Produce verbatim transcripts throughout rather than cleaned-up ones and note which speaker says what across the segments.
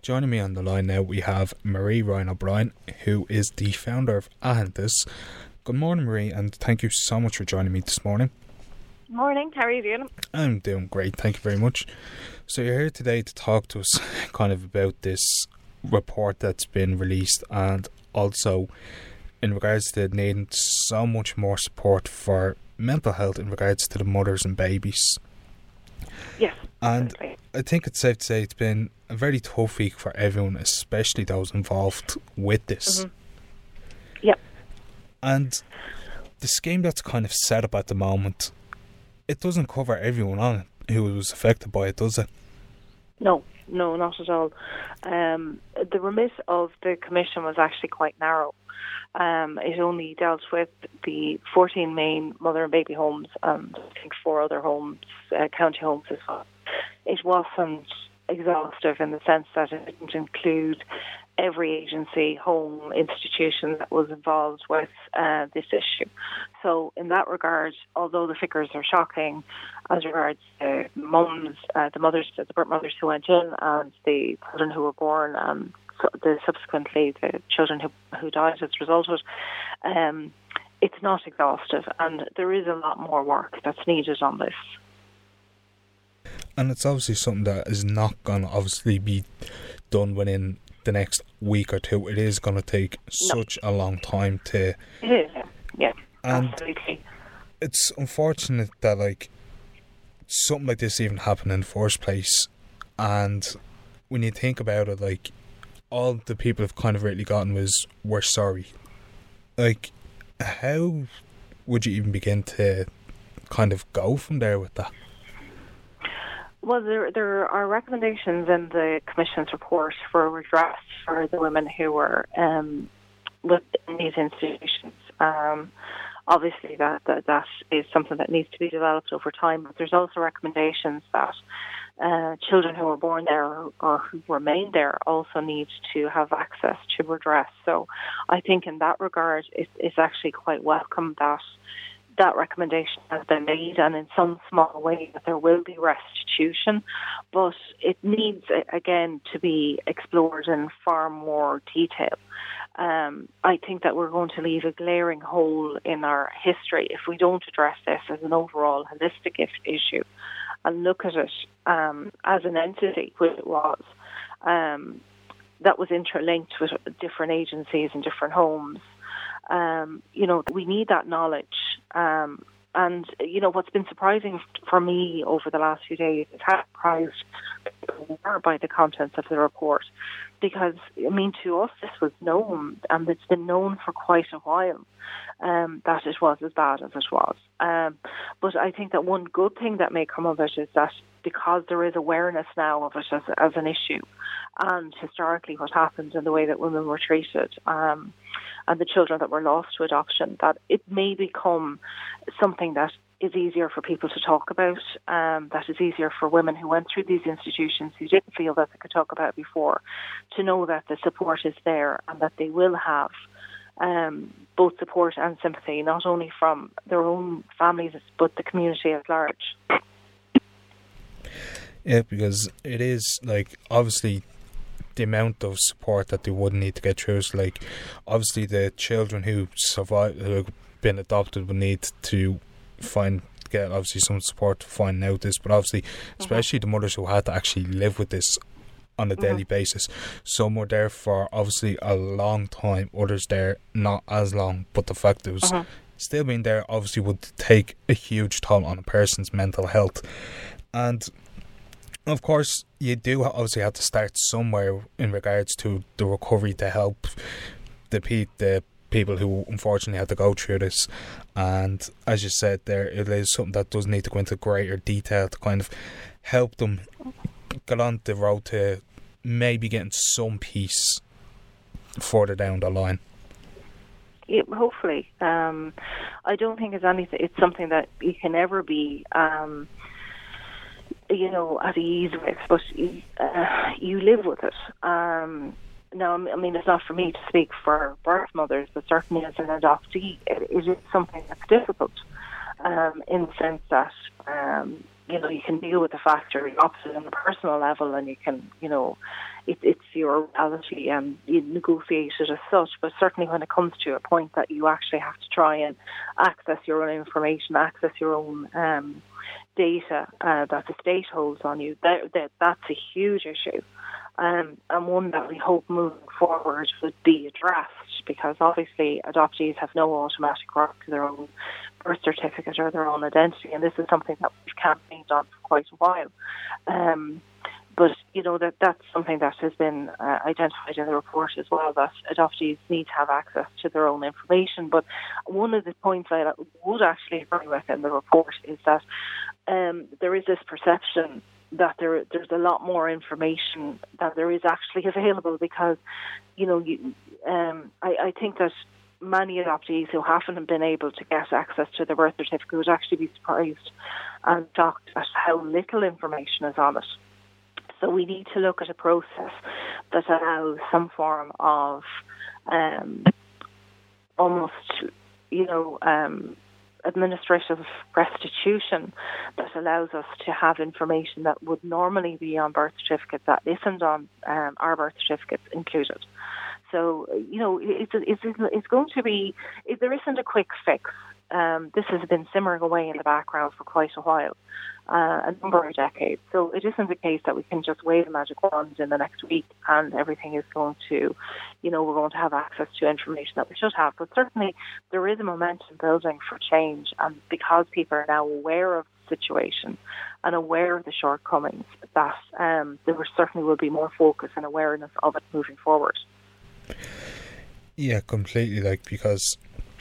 Speaker 1: Joining me on the line now, we have Marie Ryan O'Brien, who is the founder of Ahantas. Good morning, Marie, and thank you so much for joining me this morning.
Speaker 2: Morning, how are you doing?
Speaker 1: I'm doing great, thank you very much. So you're here today to talk to us kind of about this report that's been released, and also in regards to needing so much more support for mental health in regards to the mothers and babies.
Speaker 2: Yes.
Speaker 1: And
Speaker 2: absolutely.
Speaker 1: I think it's safe to say it's been a very tough week for everyone, especially those involved with this.
Speaker 2: Mm-hmm. Yep.
Speaker 1: And the scheme that's kind of set up at the moment, it doesn't cover everyone on it who was affected by it, does it?
Speaker 2: No, no, not at all. Um, the remit of the commission was actually quite narrow. Um, it only dealt with the fourteen main mother and baby homes and I think four other homes, uh, county homes as well. It wasn't exhaustive in the sense that it didn't include every agency, home, institution that was involved with uh, this issue. So in that regard, although the figures are shocking as regards the mums, uh, the mothers, the birth mothers who went in and the children who were born and the subsequently the children who who died as a result of it, um, it's not exhaustive, and there is a lot more work that's needed on this.
Speaker 1: And it's obviously something that is not going to obviously be done within the next week or two. It is going to take
Speaker 2: No.
Speaker 1: such a long time to...
Speaker 2: It is, yeah,
Speaker 1: And
Speaker 2: absolutely.
Speaker 1: it's unfortunate that like something like this even happened in the first place. And when you think about it, like, all the people have kind of really gotten was, we're sorry. Like, how would you even begin to kind of go from there with that?
Speaker 2: Well, there there are recommendations in the Commission's report for redress for the women who were um, within these institutions. Um, obviously, that, that that is something that needs to be developed over time, but there's also recommendations that uh, children who were born there or, or who remain there also need to have access to redress. So I think in that regard, it, it's actually quite welcome that that recommendation has been made, and in some small way that there will be restitution, but it needs, again, to be explored in far more detail. Um, I think that we're going to leave a glaring hole in our history if we don't address this as an overall holistic if- issue and look at it um, as an entity, which it was, um, that was interlinked with different agencies and different homes. Um, you know, we need that knowledge. Um, and, you know, what's been surprising for me over the last few days is how surprised people were by the contents of the report. Because, I mean, to us, this was known, and it's been known for quite a while, um, that it was as bad as it was. Um, but I think that one good thing that may come of it is that because there is awareness now of it as, as an issue, and historically what happened and the way that women were treated, um, and the children that were lost to adoption, that it may become something that is easier for people to talk about, um, that is easier for women who went through these institutions who didn't feel that they could talk about it before, to know that the support is there and that they will have um, both support and sympathy, not only from their own families but the community at large.
Speaker 1: Yeah, because it is, like, obviously the amount of support that they would need to get through is, like, obviously the children who survive, who have been adopted, would need to find, get obviously some support to find out this, but obviously, especially mm-hmm. the mothers who had to actually live with this on a daily mm-hmm. basis. Some were there for obviously a long time, others there not as long, but the fact that it was mm-hmm. still being there obviously would take a huge toll on a person's mental health. And of course, you do obviously have to start somewhere in regards to the recovery to help the pe- the people who unfortunately had to go through this. And as you said there, it is something that does need to go into greater detail to kind of help them get on the road to maybe getting some peace further down the line.
Speaker 2: Yeah, hopefully. Um, I don't think it's anything. It's something that you can never be, um, you know, at ease with, but you, uh, you live with it. Um, now, I mean, it's not for me to speak for birth mothers, but certainly as an adoptee, it, it is something that's difficult, um, in the sense that, um, you know, you can deal with the factor, the opposite on a personal level, and you can, you know, it, it's your reality and you negotiate it as such. But certainly when it comes to a point that you actually have to try and access your own information, access your own um, data uh, that the state holds on you, that, that that's a huge issue. Um, and one that we hope moving forward would be addressed, because obviously adoptees have no automatic right to their own birth certificate or their own identity, and this is something that we've campaigned on for quite a while. Um, but, you know, that that's something that has been uh, identified in the report as well, that adoptees need to have access to their own information. But one of the points I would actually agree with in the report is that um, there is this perception that there there's a lot more information that there is actually available, because, you know, you, um, I, I think that many adoptees who haven't been able to get access to their birth certificate would actually be surprised and shocked at how little information is on it. So we need to look at a process that allows some form of um, almost, you know, um, administrative restitution that allows us to have information that would normally be on birth certificates that isn't on um, our birth certificates included. So, you know, it's, it's, it's going to be, it, there isn't a quick fix. Um, this has been simmering away in the background for quite a while, uh, a number of decades. So it isn't the case that we can just wave a magic wand in the next week and everything is going to, you know, we're going to have access to information that we should have. But certainly there is a momentum building for change, and because people are now aware of the situation and aware of the shortcomings, that um, there certainly will be more focus and awareness of it moving forward.
Speaker 1: Yeah, completely. Like, because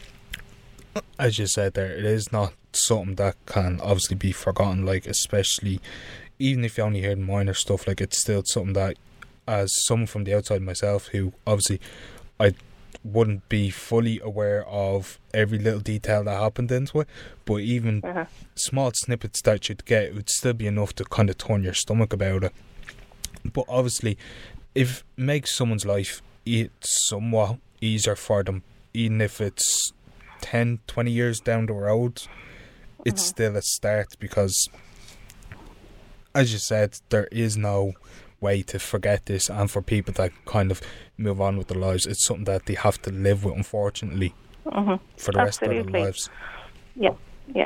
Speaker 1: as you said there, it is not something that can obviously be forgotten, like, especially even if you only hear minor stuff, like, it's still something that, as someone from the outside myself, who obviously I wouldn't be fully aware of every little detail that happened into it, but even uh-huh. small snippets that you'd get, it would still be enough to kind of turn your stomach about it. But obviously, if it makes someone's life it's somewhat easier for them, even if it's ten, twenty years down the road, it's mm-hmm. still a start, because as you said, there is no way to forget this, and for people that kind of move on with their lives, it's something that they have to live with, unfortunately, mm-hmm. for the rest Absolutely. of their lives.
Speaker 2: Yeah, yeah.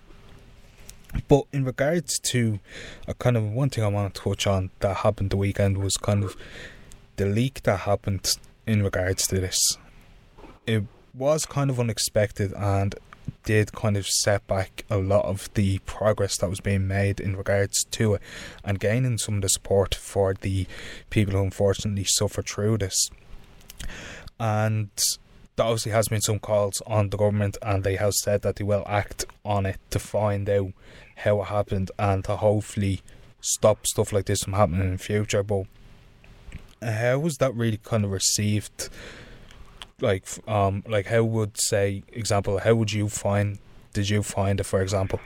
Speaker 1: But in regards to a kind of one thing I want to touch on that happened the weekend was kind of the leak that happened in regards to this. It was kind of unexpected and did kind of set back a lot of the progress that was being made in regards to it, and gaining some of the support for the people who unfortunately suffer through this. And there obviously has been some calls on the government, and they have said that they will act on it to find out how it happened and to hopefully stop stuff like this from happening in the future. But how was that really kind of received? Like, um, like how would say, example, how would you find? Did you find it, for example?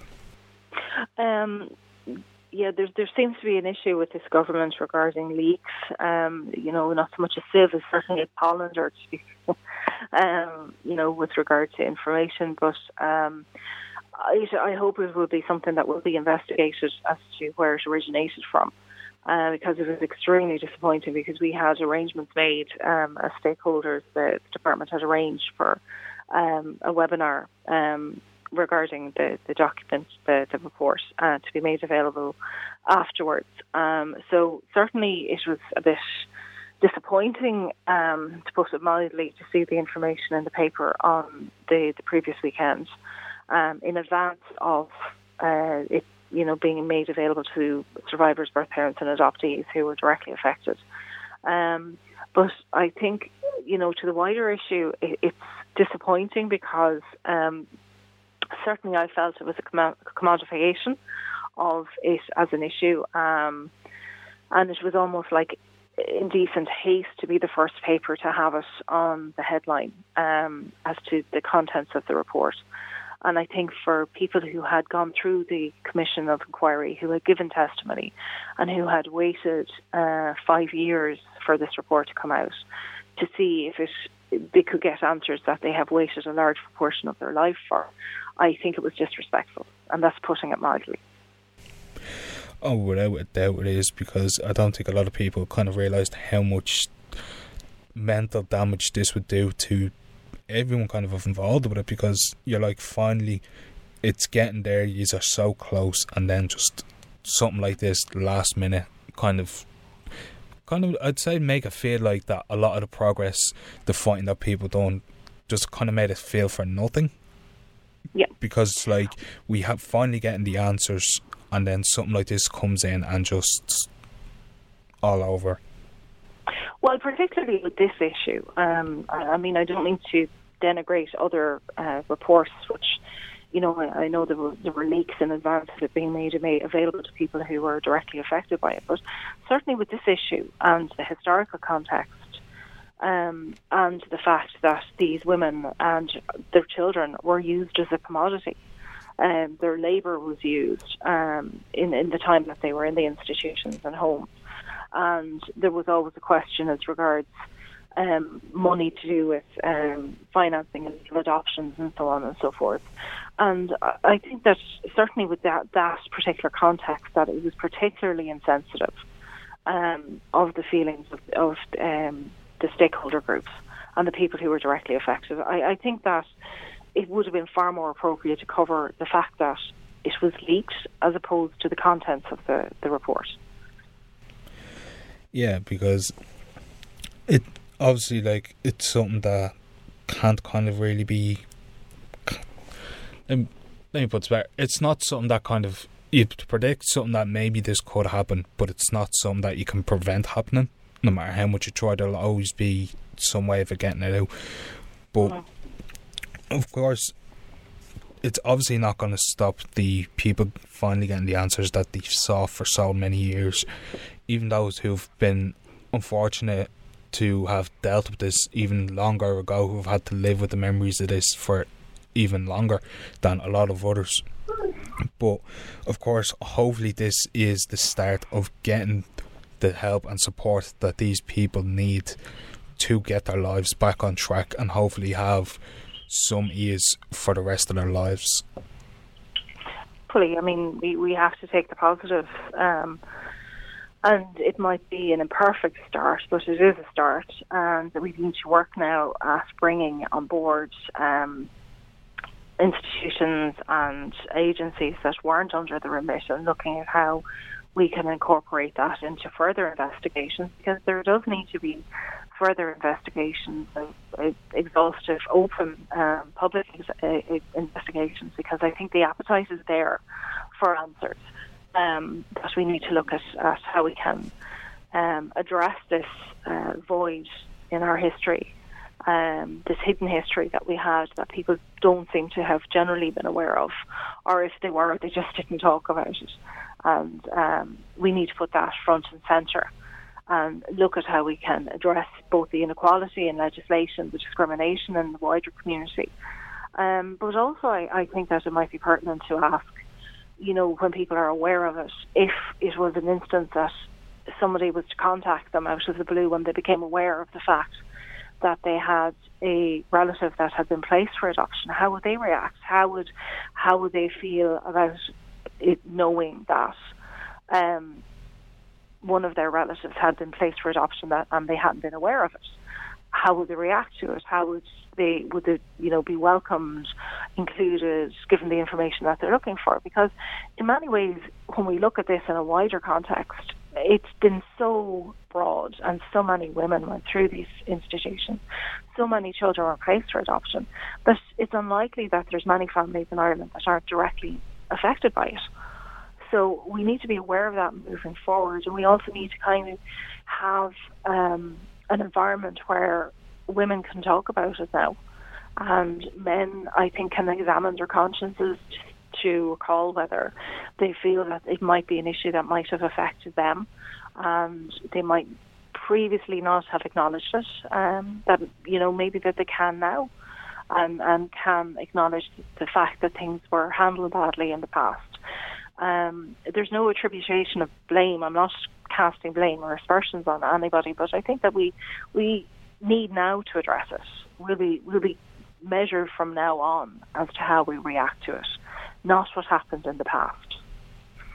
Speaker 2: Um, yeah, there there seems to be an issue with this government regarding leaks. Um, you know, not so much a sieve as certainly a pollinator, to be, um, you know, with regard to information. But um, I, I hope it will be something that will be investigated as to where it originated from. Uh, because it was extremely disappointing, because we had arrangements made um, as stakeholders. The department had arranged for um, a webinar um, regarding the, the document, the, the report, uh, to be made available afterwards. Um, so certainly it was a bit disappointing, um, to put it mildly, to see the information in the paper on the, the previous weekend um, in advance of uh, it you know, being made available to survivors, birth parents and adoptees who were directly affected. Um, but I think, you know, to the wider issue, it, it's disappointing because um, certainly I felt it was a com- commodification of it as an issue. Um, and it was almost like indecent haste to be the first paper to have it on the headline um, as to the contents of the report. And I think for people who had gone through the Commission of Inquiry, who had given testimony and who had waited uh, five years for this report to come out to see if it, they could get answers that they have waited a large proportion of their life for, I think it was disrespectful. And that's putting it mildly.
Speaker 1: Oh, without a doubt it is, because I don't think a lot of people kind of realised how much mental damage this would do to everyone kind of involved with it, because you're like, finally it's getting there, you are so close, and then just something like this last minute kind of kind of I'd say make it feel like that a lot of the progress, the fighting that people done, just kind of made it feel for nothing.
Speaker 2: Yeah.
Speaker 1: Because it's like we have finally getting the answers, and then something like this comes in and just all over.
Speaker 2: Well, particularly with this issue, um, I, I mean, I don't mean to denigrate other uh, reports, which, you know, I, I know there were, there were leaks in advance of it being made, made available to people who were directly affected by it. But certainly with this issue and the historical context, um, and the fact that these women and their children were used as a commodity, um, their labour was used um, in, in the time that they were in the institutions and homes. And there was always a question as regards um, money to do with um, financing and adoptions and so on and so forth. And I think that certainly with that, that particular context, that it was particularly insensitive um, of the feelings of, of um, the stakeholder groups and the people who were directly affected. I, I think that it would have been far more appropriate to cover the fact that it was leaked as opposed to the contents of the, the report.
Speaker 1: Yeah, because it obviously, like, it's something that can't kind of really be. Let me, let me put it better. It's not something that kind of you predict something that maybe this could happen, but it's not something that you can prevent happening. No matter how much you try, there'll always be some way of getting it out. But mm-hmm. of course, it's obviously not going to stop the people finally getting the answers that they saw for so many years. Even those who've been unfortunate to have dealt with this even longer ago, who've had to live with the memories of this for even longer than a lot of others. But of course, hopefully this is the start of getting the help and support that these people need to get their lives back on track and hopefully have some ease for the rest of their lives.
Speaker 2: Fully. I mean, we, we have to take the positive. Um, and it might be an imperfect start, but it is a start. And we need to work now at bringing on board um, institutions and agencies that weren't under the remit and looking at how we can incorporate that into further investigations, because there does need to be further investigations, uh, exhaustive, open, um, public ex- uh, investigations, because I think the appetite is there for answers. Um, that we need to look at, at how we can um, address this uh, void in our history, um, this hidden history that we had that people don't seem to have generally been aware of, or if they were, they just didn't talk about it. And um, we need to put that front and centre and look at how we can address both the inequality in legislation, the discrimination in the wider community. Um, but also I, I think that it might be pertinent to ask, you know, when people are aware of it, if it was an instance that somebody was to contact them out of the blue when they became aware of the fact that they had a relative that had been placed for adoption, how would they react? How would how would they feel about it, knowing that um, one of their relatives had been placed for adoption that, and they hadn't been aware of it? How would they react to it? How would they would they you know be welcomed, included, given the information that they're looking for? Because in many ways, when we look at this in a wider context, it's been so broad, and so many women went through these institutions, so many children were placed for adoption, that it's unlikely that there's many families in Ireland that aren't directly affected by it. So we need to be aware of that moving forward, and we also need to kind of have um, an environment where women can talk about it now, and men, I think, can examine their consciences to recall whether they feel that it might be an issue that might have affected them, and they might previously not have acknowledged it, um, that, you know, maybe that they can now, and, and can acknowledge the fact that things were handled badly in the past. Um, there's no attribution of blame. I'm not casting blame or aspersions on anybody, but I think that we we need now to address it. We'll be we'll be measured from now on as to how we react to it, not what happened in the past.